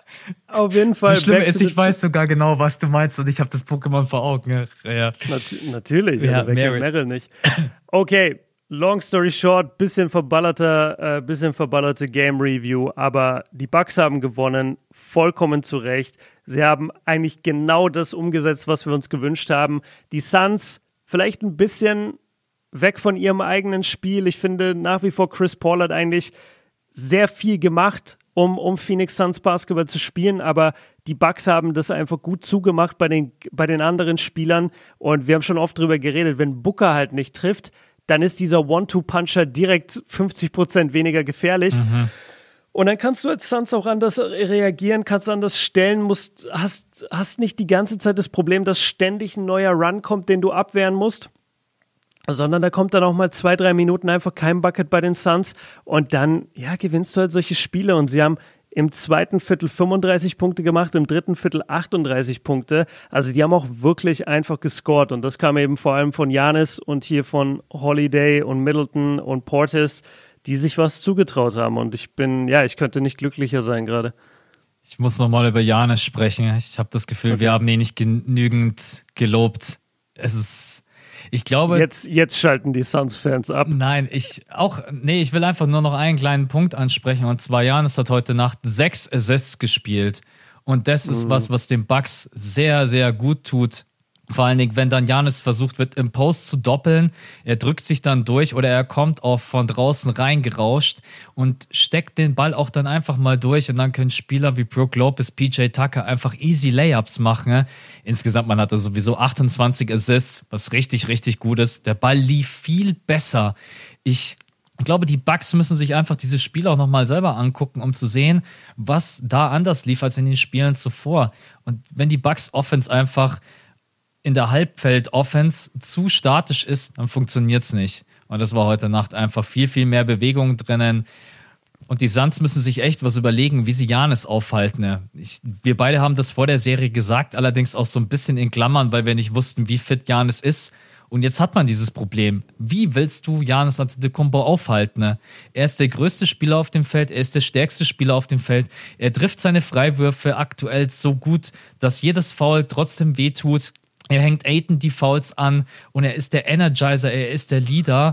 auf jeden Fall. Das Schlimme ist, ich weiß sogar genau, was du meinst und ich habe das Pokémon vor Augen. Ja. Nat- natürlich, ja, ja, wer kennt Merrill nicht. Okay. Long story short, bisschen verballerte, äh, bisschen verballerte Game Review, aber die Bucks haben gewonnen, vollkommen zu Recht. Sie haben eigentlich genau das umgesetzt, was wir uns gewünscht haben. Die Suns vielleicht ein bisschen weg von ihrem eigenen Spiel. Ich finde nach wie vor, Chris Paul hat eigentlich sehr viel gemacht, um, um Phoenix Suns Basketball zu spielen, aber die Bucks haben das einfach gut zugemacht bei den, bei den anderen Spielern und wir haben schon oft drüber geredet, wenn Booker halt nicht trifft, dann ist dieser One-Two-Puncher direkt fünfzig Prozent weniger gefährlich. Mhm. Und dann kannst du als Suns auch anders reagieren, kannst anders stellen, musst, hast, hast nicht die ganze Zeit das Problem, dass ständig ein neuer Run kommt, den du abwehren musst, sondern da kommt dann auch mal zwei, drei Minuten einfach kein Bucket bei den Suns und dann, ja, gewinnst du halt solche Spiele und sie haben im zweiten Viertel fünfunddreißig Punkte gemacht, im dritten Viertel achtunddreißig Punkte. Also die haben auch wirklich einfach gescored und das kam eben vor allem von Giannis und hier von Holiday und Middleton und Portis, die sich was zugetraut haben und ich bin, ja, ich könnte nicht glücklicher sein gerade. Ich muss nochmal über Giannis sprechen. Ich habe das Gefühl, okay. wir haben ihn nicht genügend gelobt. Es ist Ich glaube. Jetzt, jetzt schalten die Suns-Fans ab. Nein, ich auch, nee, ich will einfach nur noch einen kleinen Punkt ansprechen. Und zwar, Giannis hat heute Nacht sechs Assists gespielt. Und das ist mhm. was, was den Bucks sehr, sehr gut tut. Vor allen Dingen, wenn dann Giannis versucht wird, im Post zu doppeln, er drückt sich dann durch oder er kommt auch von draußen reingerauscht und steckt den Ball auch dann einfach mal durch und dann können Spieler wie Brook Lopez, P J Tucker einfach easy Layups machen. Insgesamt, man hatte sowieso achtundzwanzig Assists, was richtig, richtig gut ist. Der Ball lief viel besser. Ich glaube, die Bucks müssen sich einfach dieses Spiel auch nochmal selber angucken, um zu sehen, was da anders lief als in den Spielen zuvor. Und wenn die Bucks Offense einfach in der Halbfeld-Offense zu statisch ist, dann funktioniert es nicht. Und das war heute Nacht einfach viel, viel mehr Bewegung drinnen. Und die Suns müssen sich echt was überlegen, wie sie Giannis aufhalten. Ich, wir beide haben das vor der Serie gesagt, allerdings auch so ein bisschen in Klammern, weil wir nicht wussten, wie fit Giannis ist. Und jetzt hat man dieses Problem. Wie willst du Giannis Antetokounmpo aufhalten? Er ist der größte Spieler auf dem Feld, er ist der stärkste Spieler auf dem Feld. Er trifft seine Freiwürfe aktuell so gut, dass jedes Foul trotzdem wehtut. Er hängt Ayton die Fouls an und er ist der Energizer, er ist der Leader.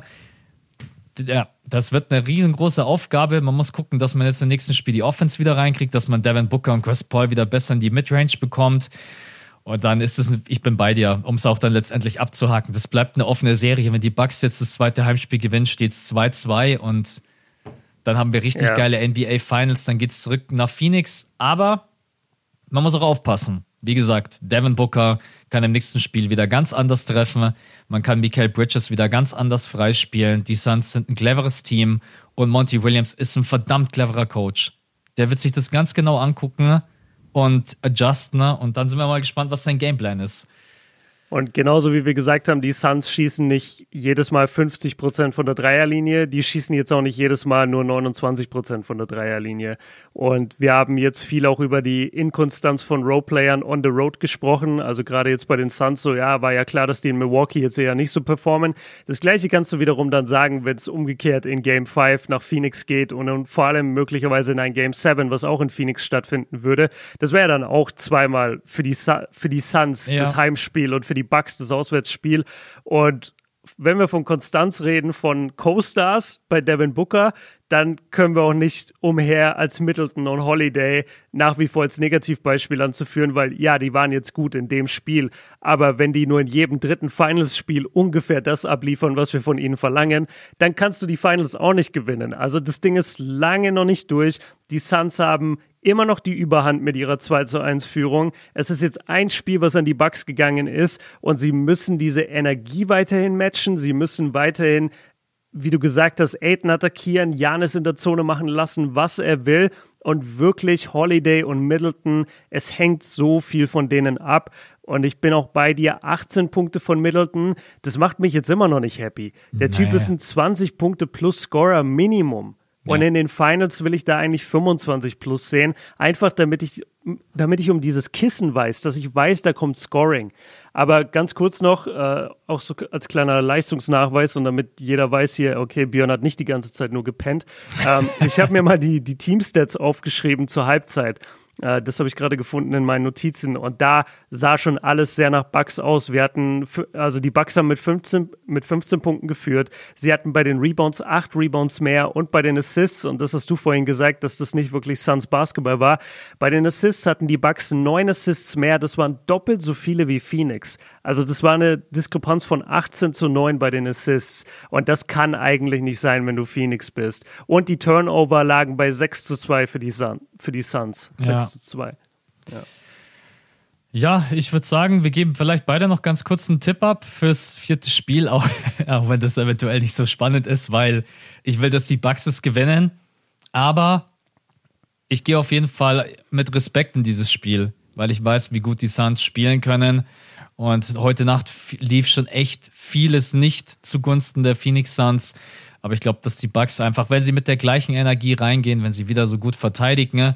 Ja, das wird eine riesengroße Aufgabe. Man muss gucken, dass man jetzt im nächsten Spiel die Offense wieder reinkriegt, dass man Devin Booker und Chris Paul wieder besser in die Midrange bekommt. Und dann ist es, ich bin bei dir, um es auch dann letztendlich abzuhaken. Das bleibt eine offene Serie. Wenn die Bucks jetzt das zweite Heimspiel gewinnen, steht es zwei zwei und dann haben wir richtig ja. geile N B A Finals. Dann geht es zurück nach Phoenix. Aber man muss auch aufpassen. Wie gesagt, Devin Booker kann im nächsten Spiel wieder ganz anders treffen. Man kann Mikal Bridges wieder ganz anders freispielen. Die Suns sind ein cleveres Team und Monty Williams ist ein verdammt cleverer Coach. Der wird sich das ganz genau angucken und adjusten und dann sind wir mal gespannt, was sein Gameplan ist. Und genauso wie wir gesagt haben, die Suns schießen nicht jedes Mal fünfzig Prozent von der Dreierlinie, die schießen jetzt auch nicht jedes Mal nur neunundzwanzig Prozent von der Dreierlinie. Und wir haben jetzt viel auch über die Inkonstanz von Roleplayern on the road gesprochen. Also gerade jetzt bei den Suns so, ja, war ja klar, dass die in Milwaukee jetzt eher nicht so performen. Das Gleiche kannst du wiederum dann sagen, wenn es umgekehrt in Game fünf nach Phoenix geht und, und vor allem möglicherweise in ein Game sieben, was auch in Phoenix stattfinden würde. Das wäre dann auch zweimal für die, Su- für die Suns ja. das Heimspiel und für die Bucks das Auswärtsspiel. Und wenn wir von Konstanz reden, von Co-Stars bei Devin Booker, dann können wir auch nicht umher, als Middleton und Holiday nach wie vor als Negativbeispiel anzuführen, weil ja, die waren jetzt gut in dem Spiel, aber wenn die nur in jedem dritten Finals-Spiel ungefähr das abliefern, was wir von ihnen verlangen, dann kannst du die Finals auch nicht gewinnen. Also das Ding ist lange noch nicht durch. Die Suns haben immer noch die Überhand mit ihrer zwei zu eins Führung. Es ist jetzt ein Spiel, was an die Bucks gegangen ist und sie müssen diese Energie weiterhin matchen. Sie müssen weiterhin, wie du gesagt hast, Ayton attackieren, Giannis in der Zone machen lassen, was er will. Und wirklich Holiday und Middleton, es hängt so viel von denen ab. Und ich bin auch bei dir, achtzehn Punkte von Middleton, das macht mich jetzt immer noch nicht happy. Der naja. Typ ist ein zwanzig Punkte plus Scorer Minimum. Und ja. in den Finals will ich da eigentlich fünfundzwanzig plus sehen, einfach damit ich, damit ich um dieses Kissen weiß, dass ich weiß, da kommt Scoring. Aber ganz kurz noch, äh, auch so als kleiner Leistungsnachweis und damit jeder weiß hier, okay, Björn hat nicht die ganze Zeit nur gepennt. Ähm, ich habe mir mal die, die Teamstats aufgeschrieben zur Halbzeit. Uh, das habe ich gerade gefunden in meinen Notizen und da sah schon alles sehr nach Bucks aus. Wir hatten, also die Bucks haben mit fünfzehn, mit fünfzehn Punkten geführt. Sie hatten bei den Rebounds acht Rebounds mehr und bei den Assists, und das hast du vorhin gesagt, dass das nicht wirklich Suns Basketball war, bei den Assists hatten die Bucks neun Assists mehr. Das waren doppelt so viele wie Phoenix. Also das war eine Diskrepanz von achtzehn zu neun bei den Assists und das kann eigentlich nicht sein, wenn du Phoenix bist. Und die Turnover lagen bei sechs zu zwei für die, Sun, für die Suns. Ja. zu zwei. Ja. Ja, ich würde sagen, wir geben vielleicht beide noch ganz kurz einen Tipp ab fürs vierte Spiel, auch, auch wenn das eventuell nicht so spannend ist, weil ich will, dass die Bucks es gewinnen. Aber ich gehe auf jeden Fall mit Respekt in dieses Spiel, weil ich weiß, wie gut die Suns spielen können. Und heute Nacht lief schon echt vieles nicht zugunsten der Phoenix Suns. Aber ich glaube, dass die Bucks einfach, wenn sie mit der gleichen Energie reingehen, wenn sie wieder so gut verteidigen,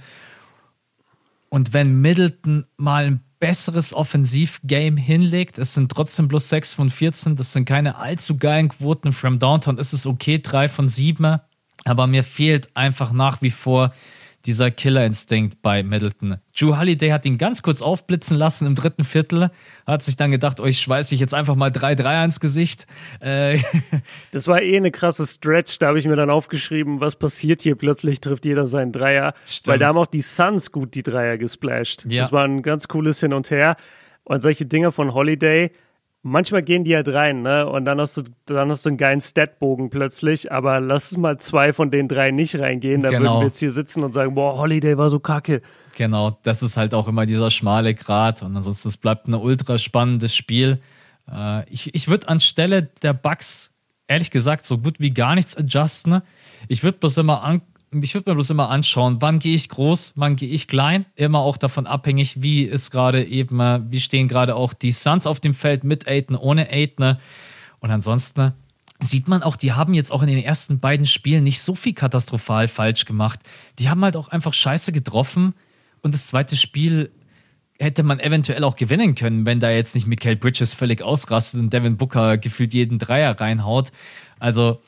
und wenn Middleton mal ein besseres Offensivgame hinlegt, es sind trotzdem bloß sechs von vierzehn, das sind keine allzu geilen Quoten from Downtown, es ist okay, drei von sieben, aber mir fehlt einfach nach wie vor dieser Killerinstinkt bei Middleton. Jrue Holiday hat ihn ganz kurz aufblitzen lassen im dritten Viertel, hat sich dann gedacht, oh, ich schweiße ich jetzt einfach mal drei Dreier ins Gesicht. Äh das war eh eine krasse Stretch, da habe ich mir dann aufgeschrieben, was passiert hier, plötzlich trifft jeder seinen Dreier, Stimmt. weil da haben auch die Suns gut die Dreier gesplasht. Ja. Das war ein ganz cooles Hin und Her und solche Dinge von Holiday, manchmal gehen die halt rein, ne? Und dann hast du, dann hast du einen geilen Statbogen plötzlich, aber lass mal zwei von den drei nicht reingehen, dann genau. würden wir jetzt hier sitzen und sagen, boah, Holiday war so kacke. Genau, das ist halt auch immer dieser schmale Grat und ansonsten es bleibt ein ultra spannendes Spiel. Äh, ich ich würde anstelle der Bucks ehrlich gesagt so gut wie gar nichts adjusten. Ich würde bloß immer an, ich würde mir bloß immer anschauen, wann gehe ich groß, wann gehe ich klein. Immer auch davon abhängig, wie ist gerade eben, wie stehen gerade auch die Suns auf dem Feld mit Ayton, ohne Ayton. Und ansonsten sieht man auch, die haben jetzt auch in den ersten beiden Spielen nicht so viel katastrophal falsch gemacht. Die haben halt auch einfach Scheiße getroffen und das zweite Spiel hätte man eventuell auch gewinnen können, wenn da jetzt nicht Mikal Bridges völlig ausrastet und Devin Booker gefühlt jeden Dreier reinhaut. Also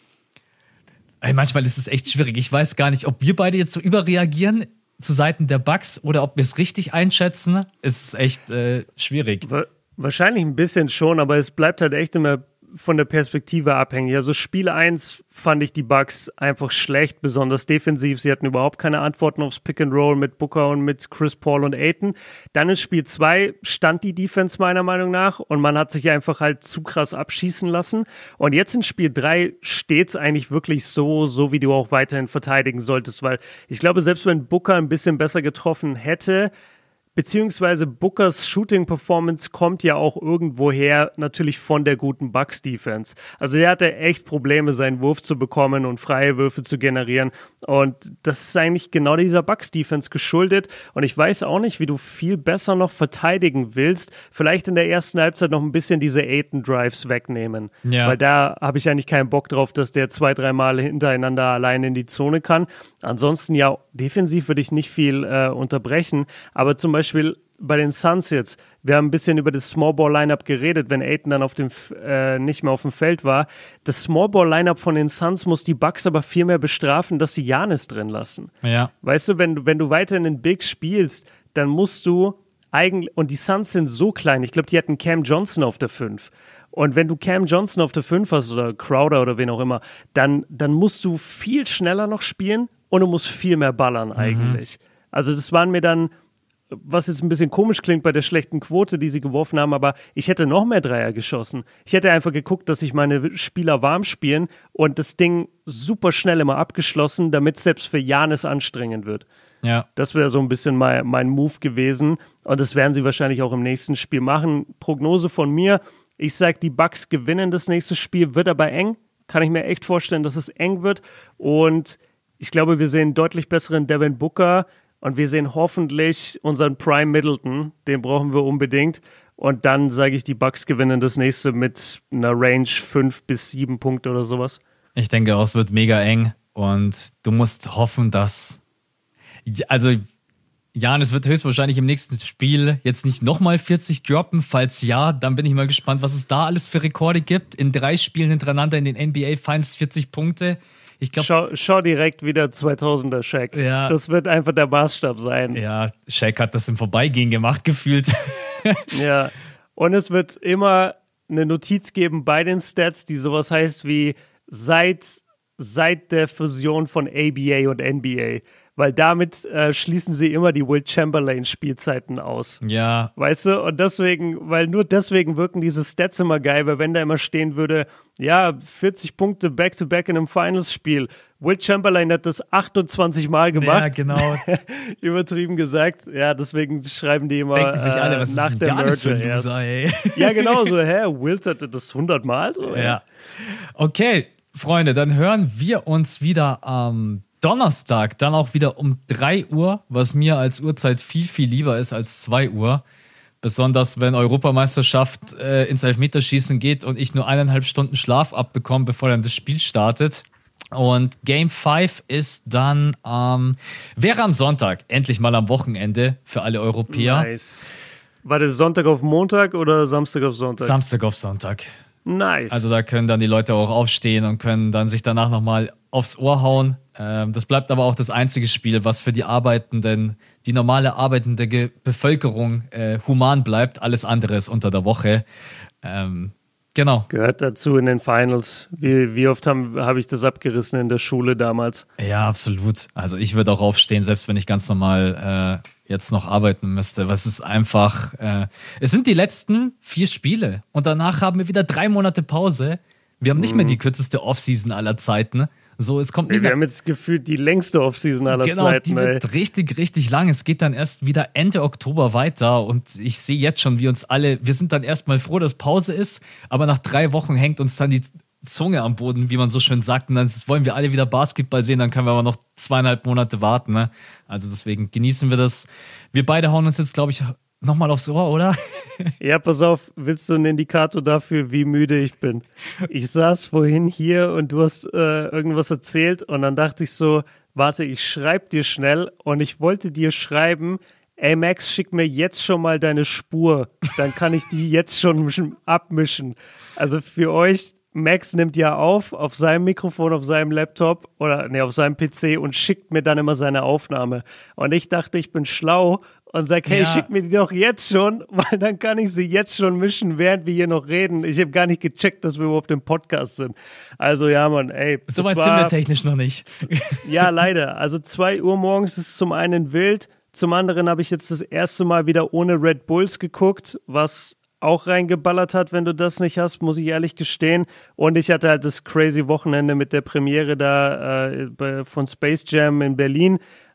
manchmal ist es echt schwierig. Ich weiß gar nicht, ob wir beide jetzt so überreagieren zu Seiten der Bucks oder ob wir es richtig einschätzen. Es ist echt äh, schwierig. Wahrscheinlich ein bisschen schon, aber es bleibt halt echt immer von der Perspektive abhängig. Also Spiel eins fand ich die Bucks einfach schlecht, besonders defensiv. Sie hatten überhaupt keine Antworten aufs Pick and Roll mit Booker und mit Chris Paul und Ayton. Dann in Spiel zwei stand die Defense meiner Meinung nach und man hat sich einfach halt zu krass abschießen lassen. Und jetzt in Spiel drei steht's eigentlich wirklich so, so wie du auch weiterhin verteidigen solltest, weil ich glaube, selbst wenn Booker ein bisschen besser getroffen hätte, Beziehungsweise Bookers Shooting-Performance kommt ja auch irgendwoher natürlich von der guten Bucks-Defense. Also der hatte echt Probleme, seinen Wurf zu bekommen und freie Würfe zu generieren. Und das ist eigentlich genau dieser Bucks-Defense geschuldet. Und ich weiß auch nicht, wie du viel besser noch verteidigen willst. Vielleicht in der ersten Halbzeit noch ein bisschen diese Ayton-Drives wegnehmen. Ja. Weil da habe ich eigentlich keinen Bock drauf, dass der zwei, drei Mal hintereinander allein in die Zone kann. Ansonsten ja, defensiv würde ich nicht viel äh, unterbrechen. Aber zum Beispiel Beispiel bei den Suns jetzt, wir haben ein bisschen über das Small-Ball-Lineup geredet, wenn Ayton dann auf dem, äh, nicht mehr auf dem Feld war. Das Small-Ball-Lineup von den Suns muss die Bucks aber viel mehr bestrafen, dass sie Giannis drin lassen. Ja. Weißt du, wenn, wenn du weiter in den Bigs spielst, dann musst du eigentlich, und die Suns sind so klein, ich glaube, die hatten Cam Johnson auf der fünf. Und wenn du Cam Johnson auf der fünf hast oder Crowder oder wen auch immer, dann, dann musst du viel schneller noch spielen und du musst viel mehr ballern eigentlich. Mhm. Also das waren mir dann, was jetzt ein bisschen komisch klingt bei der schlechten Quote, die sie geworfen haben, aber ich hätte noch mehr Dreier geschossen. Ich hätte einfach geguckt, dass sich meine Spieler warm spielen und das Ding super schnell immer abgeschlossen, damit es selbst für Giannis anstrengend wird. Ja. Das wäre so ein bisschen mein, mein Move gewesen und das werden sie wahrscheinlich auch im nächsten Spiel machen. Prognose von mir, ich sage, die Bucks gewinnen das nächste Spiel, wird aber eng. Kann ich mir echt vorstellen, dass es eng wird und ich glaube, wir sehen einen deutlich besseren Devin Booker. Und wir sehen hoffentlich unseren Prime Middleton, den brauchen wir unbedingt. Und dann sage ich, die Bucks gewinnen das nächste mit einer Range fünf bis sieben Punkte oder sowas. Ich denke auch, es wird mega eng. Und du musst hoffen, dass, also Giannis wird höchstwahrscheinlich im nächsten Spiel jetzt nicht nochmal vierzig droppen. Falls ja, dann bin ich mal gespannt, was es da alles für Rekorde gibt. In drei Spielen hintereinander in den N B A Finals vierzig Punkte. Ich glaub, schau, schau direkt wieder zweitausender Shaq. Ja, das wird einfach der Maßstab sein. Ja, Shaq hat das im Vorbeigehen gemacht, gefühlt. Ja, und es wird immer eine Notiz geben bei den Stats, die sowas heißt wie seit, seit der Fusion von A B A und N B A. Weil damit äh, schließen sie immer die Will Chamberlain-Spielzeiten aus. Ja. Weißt du? Und deswegen, weil nur deswegen wirken diese Stats immer geil, weil wenn da immer stehen würde, ja, vierzig Punkte Back-to-Back in einem Finals-Spiel. Will Chamberlain hat das achtundzwanzig Mal gemacht. Ja, genau. Übertrieben gesagt. Ja, deswegen schreiben die immer Denken sich alle, äh, was nach ist der Giannis Merger für ein Loser, erst. Ey. Ja, genau so. Hä, Will hatte das hundert Mal? So, ja. ja. Okay, Freunde, dann hören wir uns wieder am ähm, Donnerstag, dann auch wieder um drei Uhr, was mir als Uhrzeit viel, viel lieber ist als zwei Uhr. Besonders wenn Europameisterschaft äh, ins Elfmeterschießen geht und ich nur eineinhalb Stunden Schlaf abbekomme, bevor dann das Spiel startet. Und Game fünf ist dann, ähm, wäre am Sonntag, endlich mal am Wochenende für alle Europäer. Nice. War das Sonntag auf Montag oder Samstag auf Sonntag? Samstag auf Sonntag. Nice. Also da können dann die Leute auch aufstehen und können dann sich danach nochmal aufs Ohr hauen. Ähm, das bleibt aber auch das einzige Spiel, was für die Arbeitenden, die normale arbeitende Ge- Bevölkerung äh, human bleibt. Alles andere ist unter der Woche. Ähm, genau. Gehört dazu in den Finals. Wie, wie oft habe hab ich das abgerissen in der Schule damals? Ja, absolut. Also ich würde auch aufstehen, selbst wenn ich ganz normal äh, jetzt noch arbeiten müsste. Was ist einfach, äh, es sind die letzten vier Spiele und danach haben wir wieder drei Monate Pause. Wir haben nicht mhm. mehr die kürzeste Offseason aller Zeiten. So, es kommt nicht wir haben jetzt gefühlt die längste Offseason aller genau, Zeiten. Genau, die wird ey. richtig, richtig lang. Es geht dann erst wieder Ende Oktober weiter und ich sehe jetzt schon, wie uns alle, wir sind dann erstmal froh, dass Pause ist, aber nach drei Wochen hängt uns dann die Zunge am Boden, wie man so schön sagt, und dann wollen wir alle wieder Basketball sehen, dann können wir aber noch zweieinhalb Monate warten. Ne? Also deswegen genießen wir das. Wir beide hauen uns jetzt, glaube ich, nochmal aufs Ohr, oder? Ja, pass auf, willst du einen Indikator dafür, wie müde ich bin? Ich saß vorhin hier und du hast äh, irgendwas erzählt und dann dachte ich so, warte, ich schreibe dir schnell und ich wollte dir schreiben, ey Max, schick mir jetzt schon mal deine Spur, dann kann ich die jetzt schon abmischen. Also für euch, Max nimmt ja auf, auf seinem Mikrofon, auf seinem Laptop oder nee, auf seinem P C und schickt mir dann immer seine Aufnahme. Und ich dachte, ich bin schlau und sag, hey, ja. schick mir die doch jetzt schon, weil dann kann ich sie jetzt schon mischen, während wir hier noch reden. Ich habe gar nicht gecheckt, dass wir überhaupt im Podcast sind. Also ja, Mann, ey. So weit sind wir technisch noch nicht. Ja, leider. Also zwei Uhr morgens ist zum einen wild, zum anderen habe ich jetzt das erste Mal wieder ohne Red Bulls geguckt, was auch reingeballert hat, wenn du das nicht hast, muss ich ehrlich gestehen. Und ich hatte halt das crazy Wochenende mit der Premiere da äh, bei, von Space Jam in Berlin.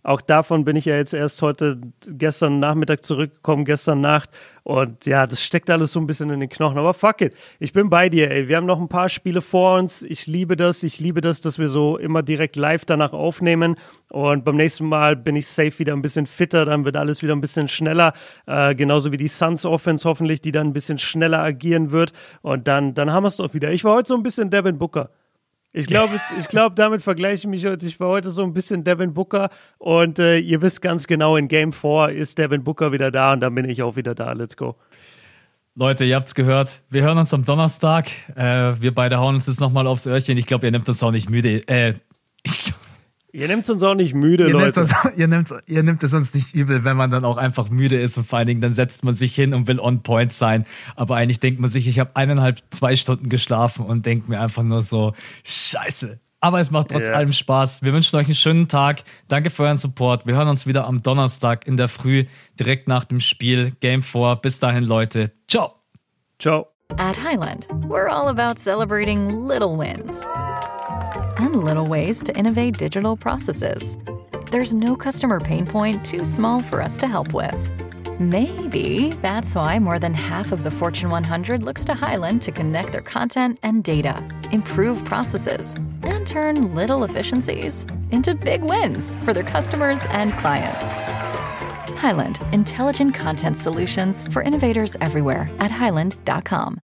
Auch davon bin ich ja jetzt erst heute, gestern Nachmittag zurückgekommen, gestern Nacht. Und ja, das steckt alles so ein bisschen in den Knochen. Aber fuck it, ich bin bei dir, ey. Wir haben noch ein paar Spiele vor uns. Ich liebe das. Ich liebe das, dass wir so immer direkt live danach aufnehmen. Und beim nächsten Mal bin ich safe wieder ein bisschen fitter. Dann wird alles wieder ein bisschen schneller. Äh, genauso wie die Suns Offense hoffentlich, die dann ein bisschen schneller agieren wird. Und dann, dann haben wir es doch wieder. Ich war heute so ein bisschen Devin Booker. Ich glaube, ich glaube, damit vergleiche ich mich heute. Ich war heute so ein bisschen Devin Booker und äh, ihr wisst ganz genau, in Game vier ist Devin Booker wieder da und dann bin ich auch wieder da. Let's go. Leute, ihr habt's gehört. Wir hören uns am Donnerstag. Äh, wir beide hauen uns das nochmal aufs Öhrchen. Ich glaube, ihr nehmt das auch nicht müde. Äh, ich glaube... Ihr nehmt es uns auch nicht müde, ihr Leute. Nehmt das, ihr, nehmt, ihr nehmt es uns nicht übel, wenn man dann auch einfach müde ist und vor allen Dingen dann setzt man sich hin und will on point sein. Aber eigentlich denkt man sich, ich habe eineinhalb, zwei Stunden geschlafen und denkt mir einfach nur so, scheiße. Aber es macht trotz yeah. allem Spaß. Wir wünschen euch einen schönen Tag. Danke für euren Support. Wir hören uns wieder am Donnerstag in der Früh, direkt nach dem Spiel Game vier. Bis dahin, Leute. Ciao. Ciao. At Highland, we're all about celebrating little wins and little ways to innovate digital processes. There's no customer pain point too small for us to help with. Maybe that's why more than half of the Fortune one hundred looks to Highland to connect their content and data, improve processes, and turn little efficiencies into big wins for their customers and clients. Highland, intelligent content solutions for innovators everywhere at highland dot com.